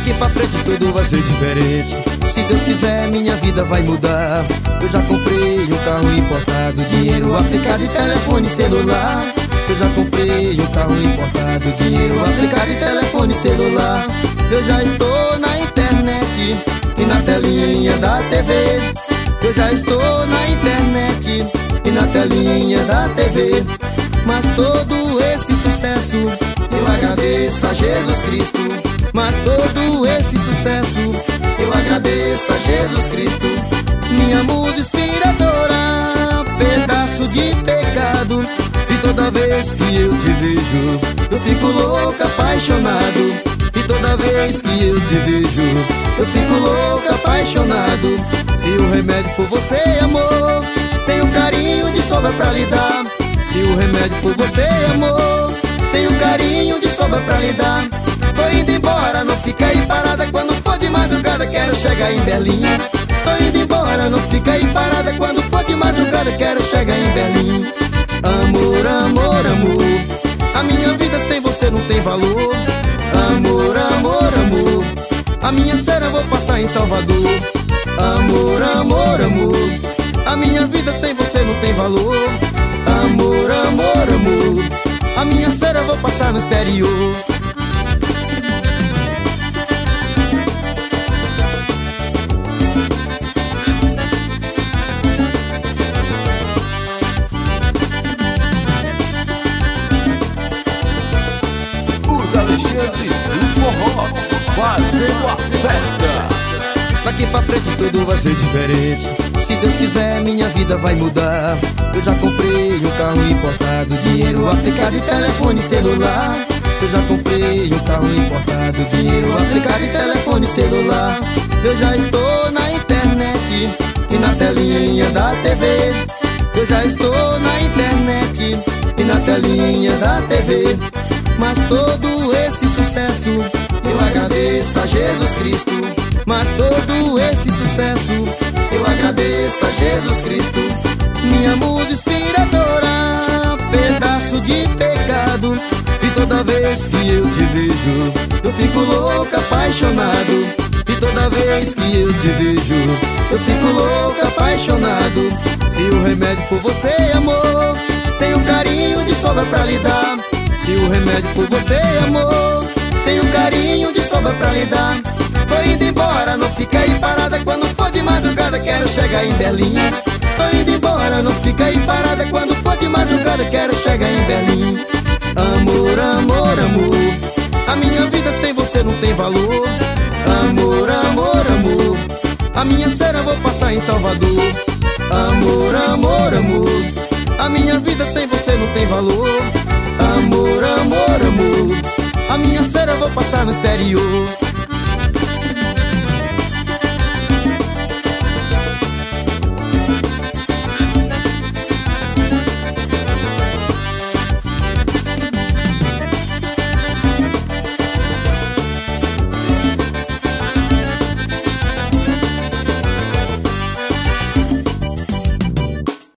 Daqui pra frente tudo vai ser diferente. Se Deus quiser, minha vida vai mudar. Eu já comprei um carro importado, dinheiro aplicado em telefone celular. Eu já comprei um carro importado, dinheiro aplicado em telefone celular. Eu já estou na internet e na telinha da TV. Eu já estou na internet e na telinha da TV. Mas todo esse sucesso eu agradeço a Jesus Cristo. Mas todo esse sucesso eu agradeço a Jesus Cristo. Minha musa inspiradora, pedaço de pecado. E toda vez que eu te vejo, eu fico louco, apaixonado. E toda vez que eu te vejo, eu fico louco, apaixonado. Se o remédio for você, amor, tenho carinho de sobra pra lhe dar. Se o remédio for você, amor, tenho carinho de sobra pra lhe dar. Tô indo embora, não fica aí parada. Quando for de madrugada quero chegar em Berlim. Tô indo embora, não fica aí parada. Quando for de madrugada quero chegar em Berlim. Amor, amor, amor, a minha vida sem você não tem valor. Amor, amor, amor, a minha férias vou passar em Salvador. Amor, amor, amor, a minha vida sem você não tem valor. Amor, amor, amor, a minha férias vou passar no exterior. Alexandres do Forró, fazendo a festa. Daqui pra frente tudo vai ser diferente. Se Deus quiser, minha vida vai mudar. Eu já comprei um carro importado, dinheiro aplicado em telefone celular. Eu já comprei um carro importado, dinheiro aplicado em telefone celular. Eu já estou na internet e na telinha da TV. Eu já estou na internet e na telinha da TV. Mas todo esse sucesso eu agradeço a Jesus Cristo. Mas todo esse sucesso eu agradeço a Jesus Cristo. Minha musa inspiradora, pedaço de pecado. E toda vez que eu te vejo, eu fico louco, apaixonado. E toda vez que eu te vejo, eu fico louco, apaixonado. Se o remédio for você, amor, tenho carinho de sobra pra lhe dar. Se o remédio for você, amor, tenho carinho de sobra pra lhe dar. Tô indo embora, não fica aí parada. Quando for de madrugada quero chegar em Berlim. Tô indo embora, não fica aí parada. Quando for de madrugada quero chegar em Berlim. Amor, amor, amor, a minha vida sem você não tem valor. Amor, amor, amor, a minha férias vou passar em Salvador. Amor, amor, amor, a minha vida sem você não tem valor. Amor, amor, amor, a minha férias vou passar no exterior.